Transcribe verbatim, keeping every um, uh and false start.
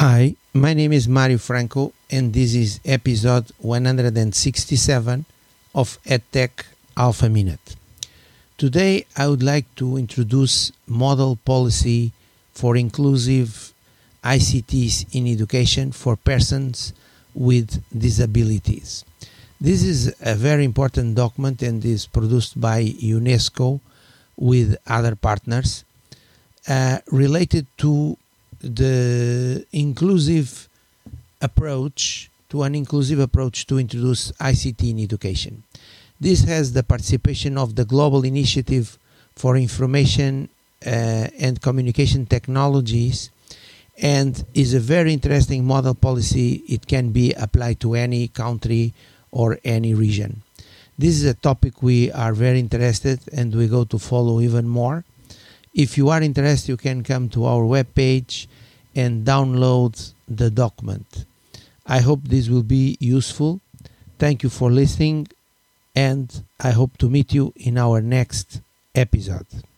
Hi, my name is Mario Franco, and this is episode one hundred sixty-seven of EdTech Alpha Minute. Today, I would like to introduce model policy for inclusive I C Ts in education for persons with disabilities. This is a very important document and is produced by UNESCO with other partners uh, related to the inclusive approach to an inclusive approach to introduce I C T in education. This has the participation of the Global Initiative for Information uh, and Communication Technologies and is a very interesting model policy. It can be applied to any country or any region. This is a topic we are very interested and we go to follow even more. If you are interested, you can come to our webpage and download the document. I hope this will be useful. Thank you for listening, and I hope to meet you in our next episode.